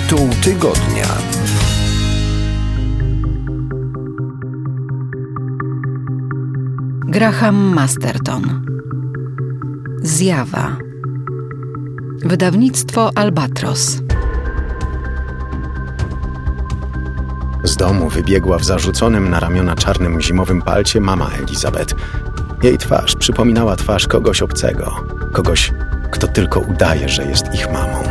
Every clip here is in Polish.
Tytuł tygodnia. Graham Masterton. Zjawa. Wydawnictwo Albatros. Z domu wybiegła w zarzuconym na ramiona czarnym zimowym palcie mama Elizabeth. Jej twarz przypominała twarz kogoś obcego, kogoś, kto tylko udaje, że jest ich mamą.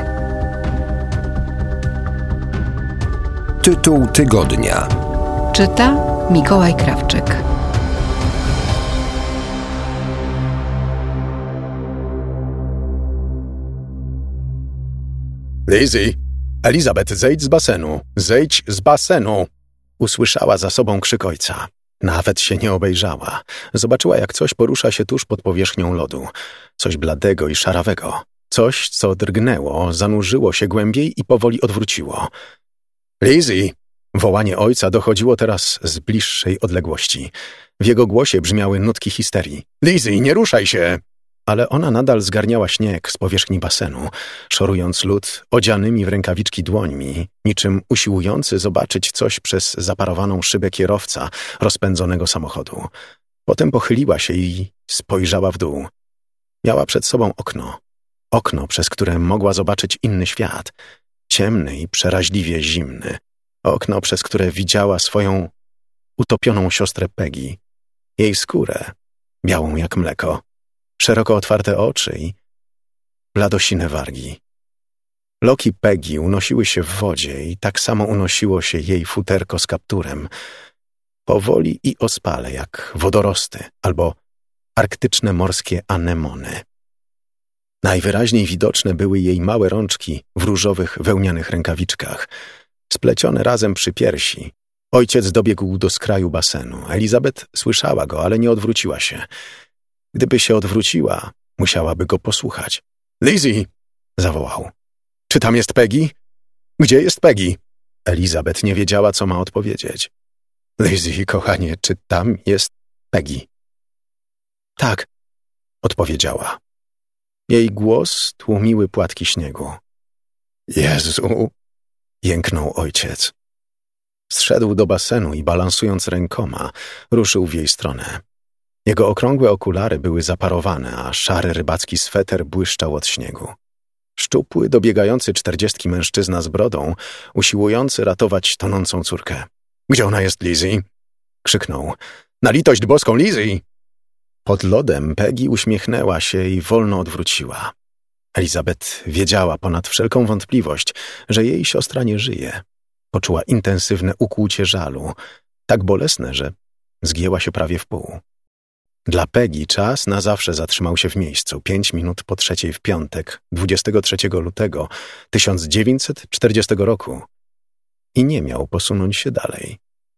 Tytuł tygodnia. Czyta Mikołaj Krawczyk. Lizzie! Elizabeth, zejdź z basenu! Zejdź z basenu! Usłyszała za sobą krzyk ojca. Nawet się nie obejrzała. Zobaczyła, jak coś porusza się tuż pod powierzchnią lodu. Coś bladego i szarawego. Coś, co drgnęło, zanurzyło się głębiej i powoli odwróciło. Lizzie! Wołanie ojca dochodziło teraz z bliższej odległości. W jego głosie brzmiały nutki histerii. Lizzie, nie ruszaj się! Ale ona nadal zgarniała śnieg z powierzchni basenu, szorując lód odzianymi w rękawiczki dłońmi, niczym usiłujący zobaczyć coś przez zaparowaną szybę kierowca rozpędzonego samochodu. Potem pochyliła się i spojrzała w dół. Miała przed sobą okno. Okno, przez które mogła zobaczyć inny świat. Ciemny i przeraźliwie zimny. Okno, przez które widziała swoją utopioną siostrę Peggy. Jej skórę, białą jak mleko. Szeroko otwarte oczy i bladosine wargi. Loki Peggy unosiły się w wodzie i tak samo unosiło się jej futerko z kapturem. Powoli i ospale, jak wodorosty albo arktyczne morskie anemony. Najwyraźniej widoczne były jej małe rączki w różowych wełnianych rękawiczkach, splecione razem przy piersi. Ojciec dobiegł do skraju basenu. Elizabeth słyszała go, ale nie odwróciła się. Gdyby się odwróciła, musiałaby go posłuchać. Lizzie! Zawołał. Czy tam jest Peggy? Gdzie jest Peggy? Elizabeth nie wiedziała, co ma odpowiedzieć. Lizzie, kochanie, czy tam jest Peggy? Tak, odpowiedziała. Jej głos tłumiły płatki śniegu. Jezu! Jęknął ojciec. Zszedł do basenu i balansując rękoma, ruszył w jej stronę. Jego okrągłe okulary były zaparowane, a szary rybacki sweter błyszczał od śniegu. Szczupły, dobiegający 40 mężczyzna z brodą, usiłujący ratować tonącą córkę. Gdzie ona jest, Lizzie? Krzyknął. Na litość boską, Lizzie! Pod lodem Peggy uśmiechnęła się i wolno odwróciła. Elizabeth wiedziała ponad wszelką wątpliwość, że jej siostra nie żyje. Poczuła intensywne ukłucie żalu, tak bolesne, że zgięła się prawie w pół. Dla Peggy czas na zawsze zatrzymał się w miejscu, 5 minut po 3 w piątek, 23 lutego 1940 roku i nie miał posunąć się dalej.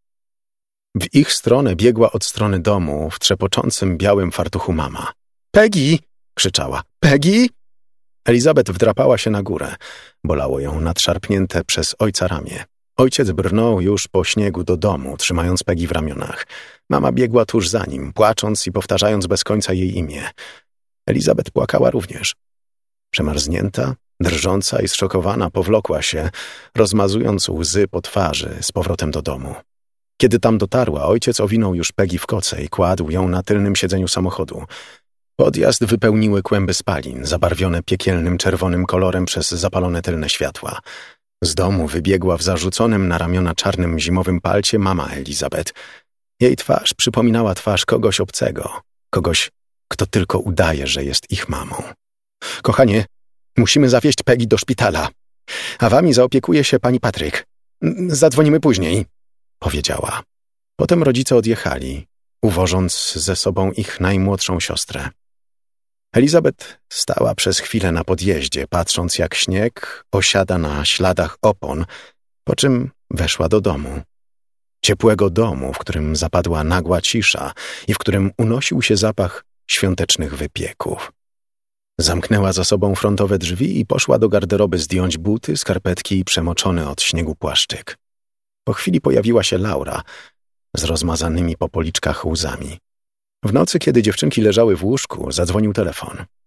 W ich stronę biegła od strony domu w trzepoczącym białym fartuchu mama. Peggy! Krzyczała. Peggy! Elizabeth wdrapała się na górę. Bolało ją nadszarpnięte przez ojca ramię. Ojciec brnął już po śniegu do domu, trzymając Peggy w ramionach. Mama biegła tuż za nim, płacząc i powtarzając bez końca jej imię. Elizabeth płakała również. Przemarznięta, drżąca i zszokowana powlokła się, rozmazując łzy po twarzy z powrotem do domu. Kiedy tam dotarła, ojciec owinął już Peggy w koce i kładł ją na tylnym siedzeniu samochodu. Podjazd wypełniły kłęby spalin, zabarwione piekielnym czerwonym kolorem przez zapalone tylne światła. Z domu wybiegła w zarzuconym na ramiona czarnym zimowym palcie mama Elizabeth. Jej twarz przypominała twarz kogoś obcego, kogoś, kto tylko udaje, że jest ich mamą. Kochanie, musimy zawieźć Peggy do szpitala, a wami zaopiekuje się pani Patryk. Zadzwonimy później, powiedziała. Potem rodzice odjechali, uwożąc ze sobą ich najmłodszą siostrę. Elizabeth stała przez chwilę na podjeździe, patrząc jak śnieg osiada na śladach opon, po czym weszła do domu. Ciepłego domu, w którym zapadła nagła cisza i w którym unosił się zapach świątecznych wypieków. Zamknęła za sobą frontowe drzwi i poszła do garderoby zdjąć buty, skarpetki i przemoczony od śniegu płaszczyk. Po chwili pojawiła się Laura z rozmazanymi po policzkach łzami. W nocy, kiedy dziewczynki leżały w łóżku, zadzwonił telefon.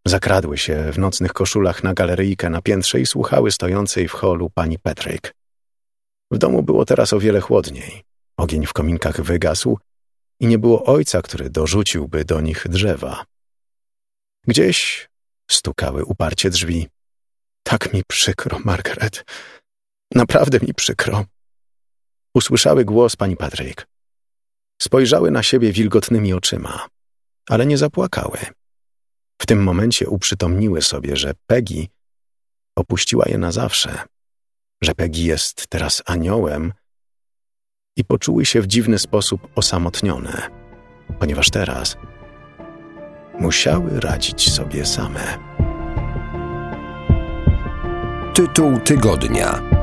Zakradły się w nocnych koszulach na galeryjkę na piętrze i słuchały stojącej w holu pani Patrick. W domu było teraz o wiele chłodniej. Ogień w kominkach wygasł i nie było ojca, który dorzuciłby do nich drzewa. Gdzieś stukały uparcie drzwi. Tak mi przykro, Margaret. Naprawdę mi przykro. Usłyszały głos pani Patrick. Spojrzały na siebie wilgotnymi oczyma, ale nie zapłakały. W tym momencie uprzytomniły sobie, że Peggy opuściła je na zawsze, że Peggy jest teraz aniołem i poczuły się w dziwny sposób osamotnione, ponieważ teraz musiały radzić sobie same. Tytuł tygodnia.